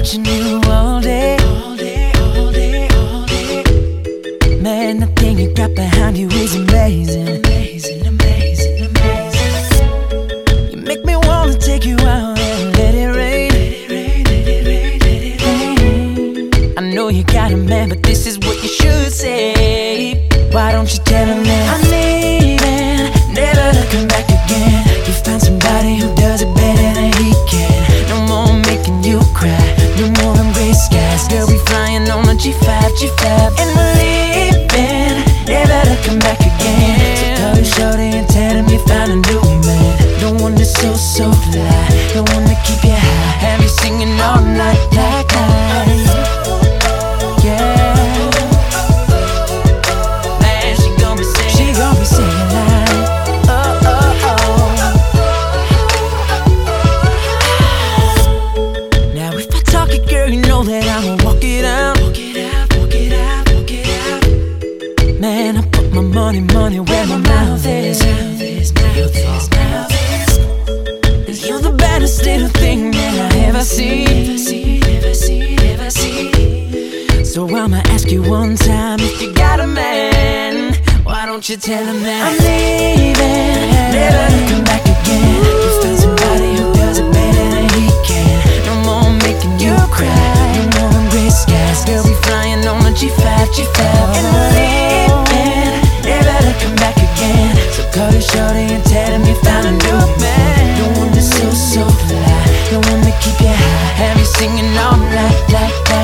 watching you all day. Man, the thing you got behind you is amazing. You make me wanna take you out and let it rain. I know you got a man, but this is what you should say. Why don't you tell him that I'm leaving, never to come back again? You found somebody who does it better than he can. No more making you cry, no more them gray skies. Girl, we flying on a G5, and we're leaving, never to come back again. So call your shorty and tell him you found a new man. The one that's so fly, the one that keep you high, have you singing all night like that. That I'ma walk it out. Man, I put my money where my mouth is. You're the baddest little thing that I ever seen. So I'ma ask you one time, if you got a man, why don't you tell him that I'm leaving, never to come back again. You found somebody who does it better than he can. No more making you cry, girl, we flying on a G5, and we're leaving, never to come back again. So call your shorty and tell him you found a new man. The one that's so fly, the one that keep you high, have you singing all night like that.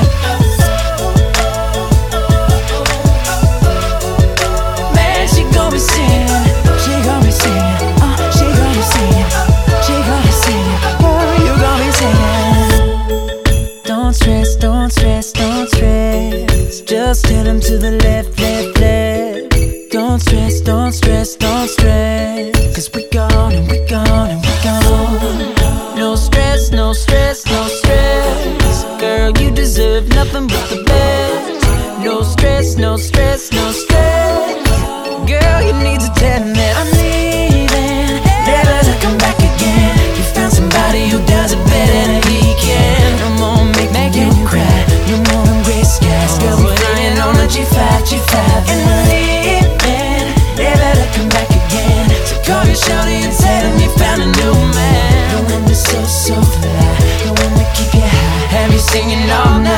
Man, she gon' be singing, she gon' be singing, she gon' be singing, she gon' be singing, oh, you gon' be singing. Don't stress, don't stress, don't stress. Just tell him to the left. Don't stress, don't stress, don't stress. Cause we gone and we gone and we gone. No stress, no stress, no stress. Girl, you deserve nothing but the best. No stress, no stress, no stress. Girl, you need to tell him that I'm leaving, never to come back again. You found somebody who does it better than he can. No more make you cry, no more them gray skies. Girl, we're flying on a G5, and we're leaving, never to come back again. So call your shorty and tell him you found a new man. The one that's so fly, the one that keep you high, have you singing all night.